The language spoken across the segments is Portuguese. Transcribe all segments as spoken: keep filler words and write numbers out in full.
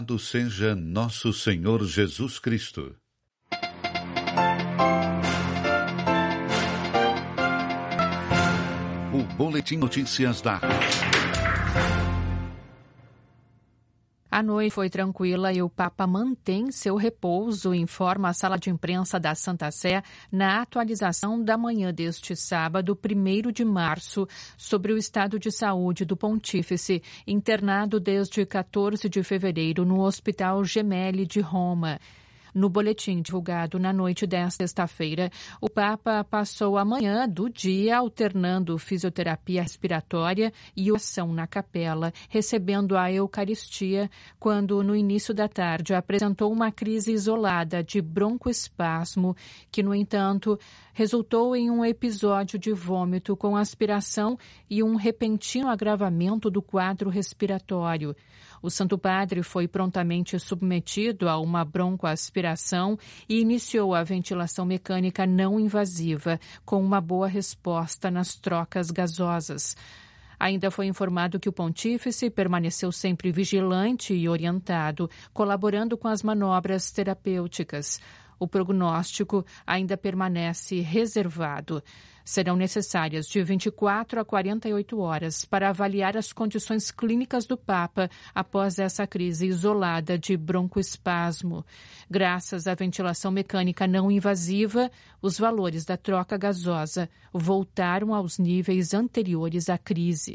Louvado seja nosso Senhor Jesus Cristo. O Boletim Notícias da... A noite foi tranquila e o Papa mantém seu repouso, informa a sala de imprensa da Santa Sé na atualização da manhã deste sábado, primeiro de março, sobre o estado de saúde do Pontífice, internado desde quatorze de fevereiro no Hospital Gemelli de Roma. No boletim divulgado na noite desta sexta-feira, o Papa passou a manhã do dia alternando fisioterapia respiratória e oração na capela, recebendo a Eucaristia, quando, no início da tarde, apresentou uma crise isolada de broncoespasmo, que, no entanto, resultou em um episódio de vômito com aspiração e um repentino agravamento do quadro respiratório. O Santo Padre foi prontamente submetido a uma broncoaspiração e iniciou a ventilação mecânica não invasiva, com uma boa resposta nas trocas gasosas. Ainda foi informado que o Pontífice permaneceu sempre vigilante e orientado, colaborando com as manobras terapêuticas. O prognóstico ainda permanece reservado. Serão necessárias de vinte e quatro a quarenta e oito horas para avaliar as condições clínicas do Papa após essa crise isolada de broncoespasmo. Graças à ventilação mecânica não invasiva, os valores da troca gasosa voltaram aos níveis anteriores à crise.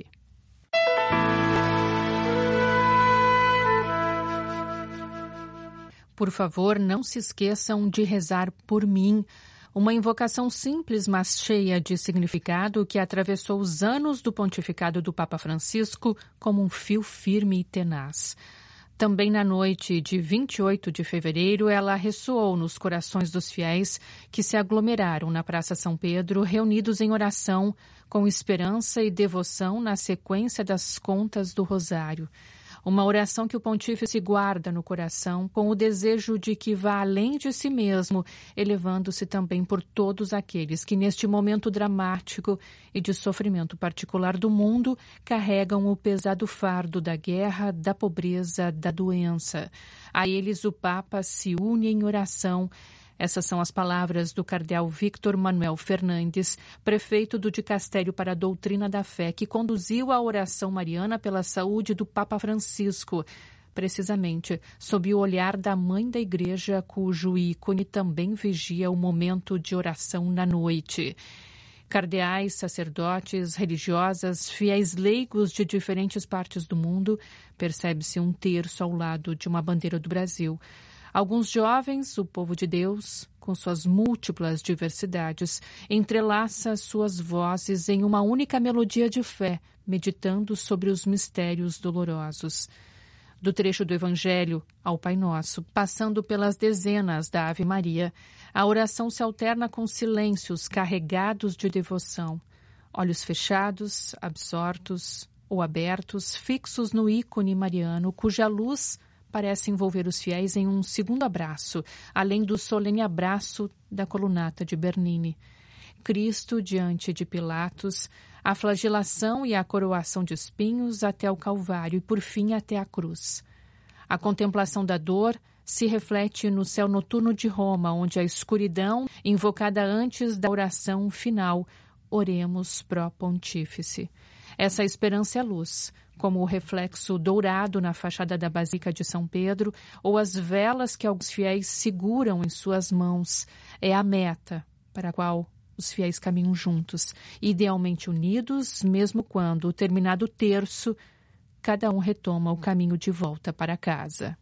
Por favor, não se esqueçam de rezar por mim. Uma invocação simples, mas cheia de significado, que atravessou os anos do pontificado do Papa Francisco como um fio firme e tenaz. Também na noite de vinte e oito de fevereiro, ela ressoou nos corações dos fiéis que se aglomeraram na Praça São Pedro, reunidos em oração, com esperança e devoção na sequência das contas do Rosário. Uma oração que o Pontífice guarda no coração com o desejo de que vá além de si mesmo, elevando-se também por todos aqueles que neste momento dramático e de sofrimento particular do mundo carregam o pesado fardo da guerra, da pobreza, da doença. A eles o Papa se une em oração. Essas são as palavras do cardeal Victor Manuel Fernandes, prefeito do Dicastério para a Doutrina da Fé, que conduziu a oração mariana pela saúde do Papa Francisco, precisamente sob o olhar da Mãe da Igreja, cujo ícone também vigia o momento de oração na noite. Cardeais, sacerdotes, religiosas, fiéis leigos de diferentes partes do mundo, percebe-se um terço ao lado de uma bandeira do Brasil. Alguns jovens, o povo de Deus, com suas múltiplas diversidades, entrelaça suas vozes em uma única melodia de fé, meditando sobre os mistérios dolorosos. Do trecho do Evangelho ao Pai Nosso, passando pelas dezenas da Ave Maria, a oração se alterna com silêncios carregados de devoção, olhos fechados, absortos ou abertos, fixos no ícone mariano, cuja luz parece envolver os fiéis em um segundo abraço, além do solene abraço da colunata de Bernini. Cristo diante de Pilatos, a flagelação e a coroação de espinhos até o Calvário e, por fim, até a cruz. A contemplação da dor se reflete no céu noturno de Roma, onde a escuridão, invocada antes da oração final, oremos pro Pontífice. Essa esperança é a luz, como o reflexo dourado na fachada da Basílica de São Pedro ou as velas que alguns fiéis seguram em suas mãos. É a meta para a qual os fiéis caminham juntos, idealmente unidos, mesmo quando, terminado o terço, cada um retoma o caminho de volta para casa.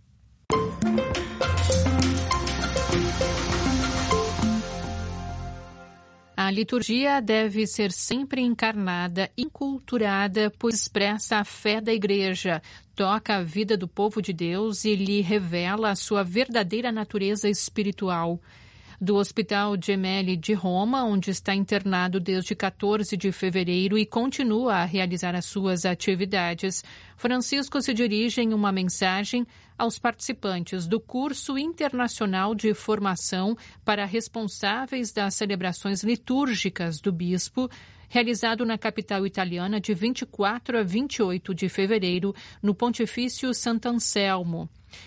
A liturgia deve ser sempre encarnada, enculturada, pois expressa a fé da Igreja, toca a vida do povo de Deus e lhe revela a sua verdadeira natureza espiritual. Do Hospital Gemelli de Roma, onde está internado desde quatorze de fevereiro e continua a realizar as suas atividades, Francisco se dirige em uma mensagem aos participantes do curso internacional de formação para responsáveis das celebrações litúrgicas do bispo, realizado na capital italiana de vinte e quatro a vinte e oito de fevereiro, no Pontifício Sant'Anselmo.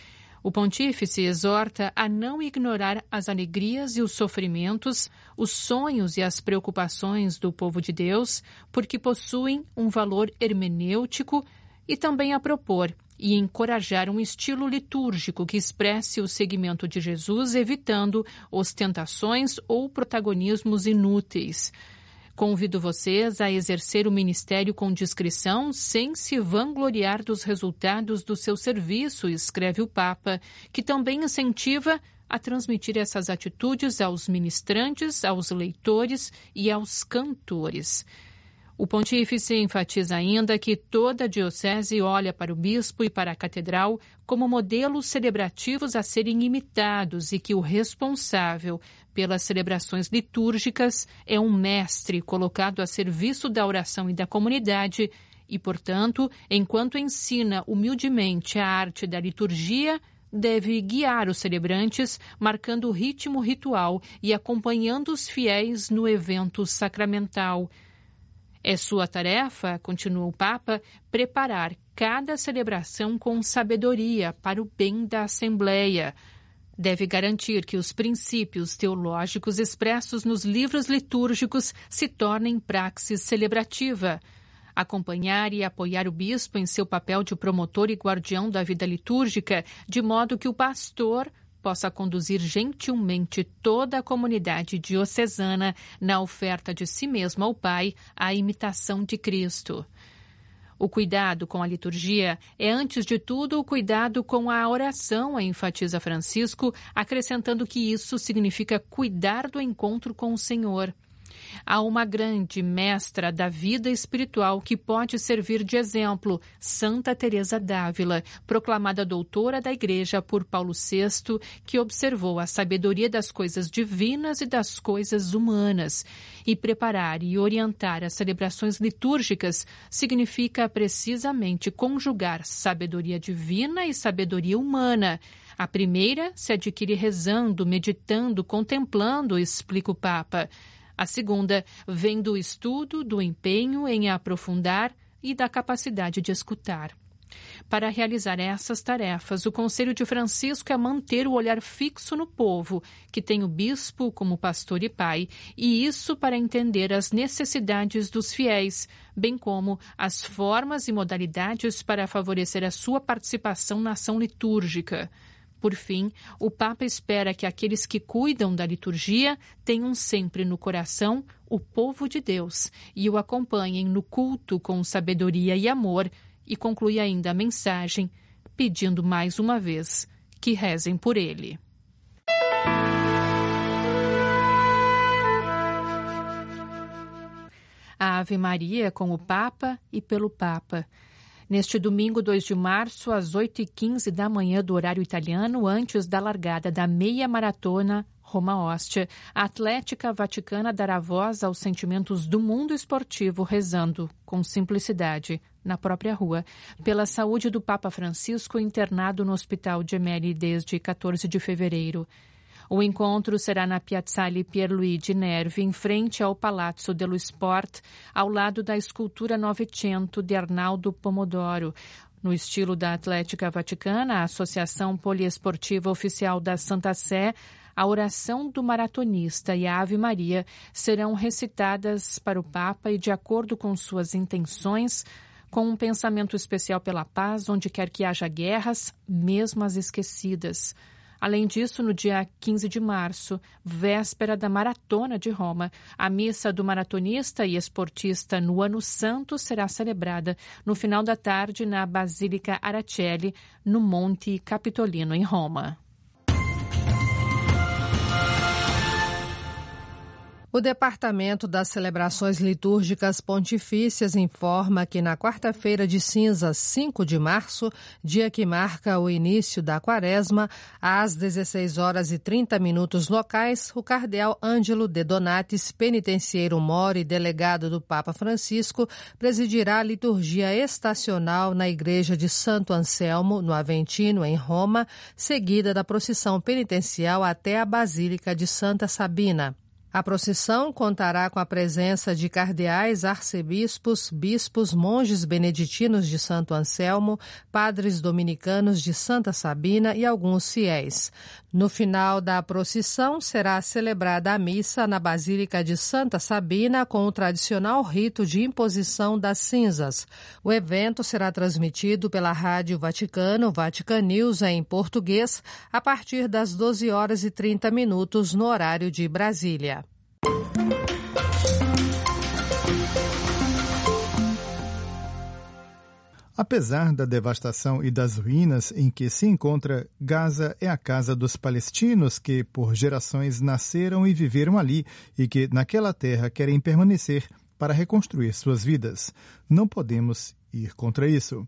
O pontífice exorta a não ignorar as alegrias e os sofrimentos, os sonhos e as preocupações do povo de Deus, porque possuem um valor hermenêutico, e também a propor e encorajar um estilo litúrgico que expresse o seguimento de Jesus, evitando ostentações ou protagonismos inúteis. Convido vocês a exercer o ministério com discrição, sem se vangloriar dos resultados do seu serviço, escreve o Papa, que também incentiva a transmitir essas atitudes aos ministrantes, aos leitores e aos cantores. O pontífice enfatiza ainda que toda a diocese olha para o bispo e para a catedral como modelos celebrativos a serem imitados e que o responsável pelas celebrações litúrgicas é um mestre colocado a serviço da oração e da comunidade e, portanto, enquanto ensina humildemente a arte da liturgia, deve guiar os celebrantes, marcando o ritmo ritual e acompanhando os fiéis no evento sacramental. É sua tarefa, continua o Papa, preparar cada celebração com sabedoria para o bem da Assembleia. Deve garantir que os princípios teológicos expressos nos livros litúrgicos se tornem praxis celebrativa. Acompanhar e apoiar o bispo em seu papel de promotor e guardião da vida litúrgica, de modo que o pastor possa conduzir gentilmente toda a comunidade diocesana na oferta de si mesmo ao Pai, à imitação de Cristo. O cuidado com a liturgia é, antes de tudo, o cuidado com a oração, enfatiza Francisco, acrescentando que isso significa cuidar do encontro com o Senhor. Há uma grande mestra da vida espiritual que pode servir de exemplo, Santa Teresa d'Ávila, proclamada doutora da Igreja por Paulo sexto, que observou a sabedoria das coisas divinas e das coisas humanas. E preparar e orientar as celebrações litúrgicas significa precisamente conjugar sabedoria divina e sabedoria humana. A primeira se adquire rezando, meditando, contemplando, explica o Papa. A segunda vem do estudo, do empenho em aprofundar e da capacidade de escutar. Para realizar essas tarefas, o conselho de Francisco é manter o olhar fixo no povo, que tem o bispo como pastor e pai, e isso para entender as necessidades dos fiéis, bem como as formas e modalidades para favorecer a sua participação na ação litúrgica. Por fim, o Papa espera que aqueles que cuidam da liturgia tenham sempre no coração o povo de Deus e o acompanhem no culto com sabedoria e amor, e conclui ainda a mensagem, pedindo mais uma vez que rezem por ele. A Ave Maria com o Papa e pelo Papa. Neste domingo, dois de março, às oito e quinze da manhã do horário italiano, antes da largada da meia maratona Roma-Ostia, a Atlética Vaticana dará voz aos sentimentos do mundo esportivo, rezando, com simplicidade, na própria rua, pela saúde do Papa Francisco, internado no Hospital Gemelli desde quatorze de fevereiro. O encontro será na Piazzale Pierluigi Nervi, em frente ao Palazzo dello Sport, ao lado da escultura Novecento de Arnaldo Pomodoro. No estilo da Atlética Vaticana, a Associação Poliesportiva Oficial da Santa Sé, a oração do maratonista e a Ave Maria serão recitadas para o Papa e de acordo com suas intenções, com um pensamento especial pela paz, onde quer que haja guerras, mesmo as esquecidas. Além disso, no dia quinze de março, véspera da Maratona de Roma, a missa do maratonista e esportista no Ano Santo será celebrada no final da tarde na Basílica Aracelli, no Monte Capitolino, em Roma. O Departamento das Celebrações Litúrgicas Pontifícias informa que na quarta-feira de cinzas, cinco de março, dia que marca o início da quaresma, às dezesseis horas e trinta minutos locais, o cardeal Ângelo de Donatis, penitenciero mor e delegado do Papa Francisco, presidirá a liturgia estacional na Igreja de Santo Anselmo, no Aventino, em Roma, seguida da procissão penitencial até a Basílica de Santa Sabina. A procissão contará com a presença de cardeais, arcebispos, bispos, monges beneditinos de Santo Anselmo, padres dominicanos de Santa Sabina e alguns fiéis. No final da procissão, será celebrada a missa na Basílica de Santa Sabina com o tradicional rito de imposição das cinzas. O evento será transmitido pela Rádio Vaticano, Vatican News em português, a partir das doze horas e trinta minutos no horário de Brasília. Apesar da devastação e das ruínas em que se encontra, Gaza é a casa dos palestinos que, por gerações, nasceram e viveram ali e que, naquela terra, querem permanecer para reconstruir suas vidas. Não podemos ir contra isso.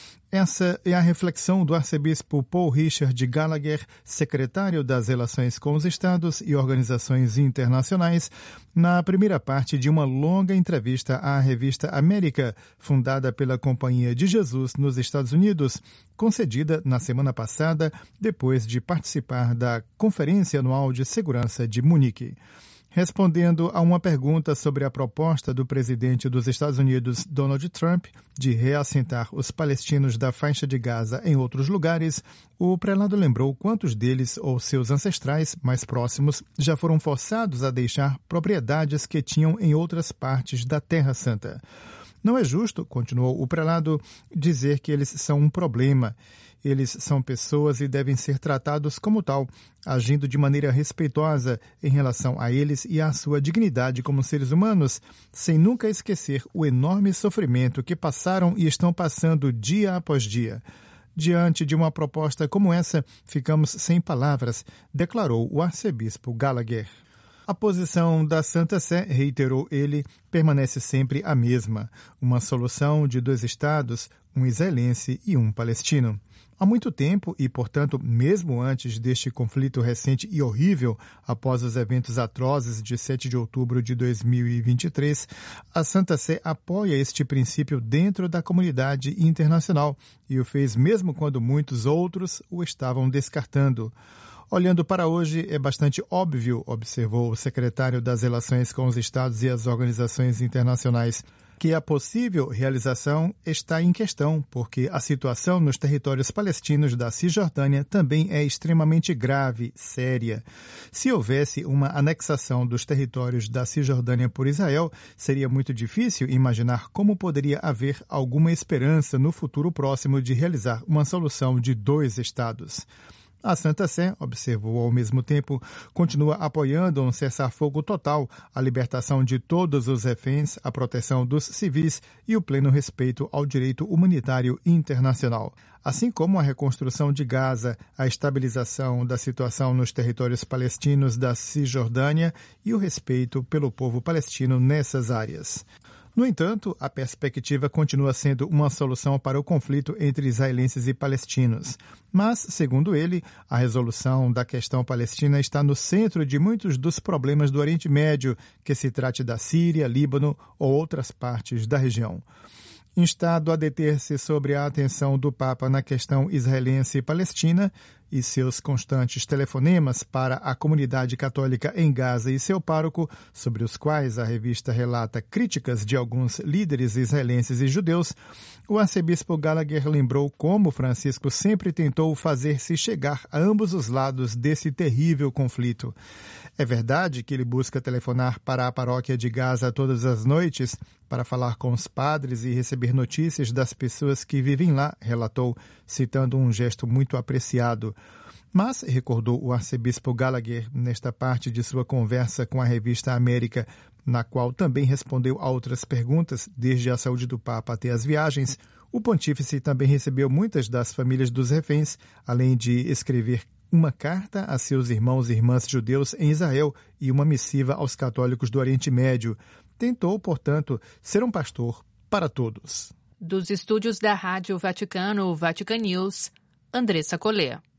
Essa é a reflexão do arcebispo Paul Richard Gallagher, secretário das Relações com os Estados e Organizações Internacionais, na primeira parte de uma longa entrevista à revista América, fundada pela Companhia de Jesus nos Estados Unidos, concedida na semana passada, depois de participar da Conferência Anual de Segurança de Munique. Respondendo a uma pergunta sobre a proposta do presidente dos Estados Unidos, Donald Trump, de reassentar os palestinos da faixa de Gaza em outros lugares, o prelado lembrou quantos deles ou seus ancestrais mais próximos já foram forçados a deixar propriedades que tinham em outras partes da Terra Santa. Não é justo, continuou o prelado, dizer que eles são um problema. Eles são pessoas e devem ser tratados como tal, agindo de maneira respeitosa em relação a eles e à sua dignidade como seres humanos, sem nunca esquecer o enorme sofrimento que passaram e estão passando dia após dia. Diante de uma proposta como essa, ficamos sem palavras, declarou o arcebispo Gallagher. A posição da Santa Sé, reiterou ele, permanece sempre a mesma, uma solução de dois estados, um israelense e um palestino. Há muito tempo e, portanto, mesmo antes deste conflito recente e horrível, após os eventos atrozes de sete de outubro de dois mil e vinte e três, a Santa Sé apoia este princípio dentro da comunidade internacional e o fez mesmo quando muitos outros o estavam descartando. Olhando para hoje, é bastante óbvio, observou o secretário das Relações com os Estados e as Organizações Internacionais, que a possível realização está em questão, porque a situação nos territórios palestinos da Cisjordânia também é extremamente grave, séria. Se houvesse uma anexação dos territórios da Cisjordânia por Israel, seria muito difícil imaginar como poderia haver alguma esperança no futuro próximo de realizar uma solução de dois estados. A Santa Sé, observou ao mesmo tempo, continua apoiando um cessar-fogo total, a libertação de todos os reféns, a proteção dos civis e o pleno respeito ao direito humanitário internacional. Assim como a reconstrução de Gaza, a estabilização da situação nos territórios palestinos da Cisjordânia e o respeito pelo povo palestino nessas áreas. No entanto, a perspectiva continua sendo uma solução para o conflito entre israelenses e palestinos. Mas, segundo ele, a resolução da questão palestina está no centro de muitos dos problemas do Oriente Médio, que se trate da Síria, Líbano ou outras partes da região. Instado a deter-se sobre a atenção do Papa na questão israelense e palestina e seus constantes telefonemas para a comunidade católica em Gaza e seu pároco, sobre os quais a revista relata críticas de alguns líderes israelenses e judeus, o arcebispo Gallagher lembrou como Francisco sempre tentou fazer-se chegar a ambos os lados desse terrível conflito. É verdade que ele busca telefonar para a paróquia de Gaza todas as noites para falar com os padres e receber notícias das pessoas que vivem lá, relatou, citando um gesto muito apreciado. Mas, recordou o arcebispo Gallagher nesta parte de sua conversa com a revista América, na qual também respondeu a outras perguntas, desde a saúde do Papa até as viagens, o pontífice também recebeu muitas das famílias dos reféns, além de escrever uma carta a seus irmãos e irmãs judeus em Israel e uma missiva aos católicos do Oriente Médio. Tentou, portanto, ser um pastor para todos. Dos estúdios da Rádio Vaticano, Vatican News, Andressa Collet.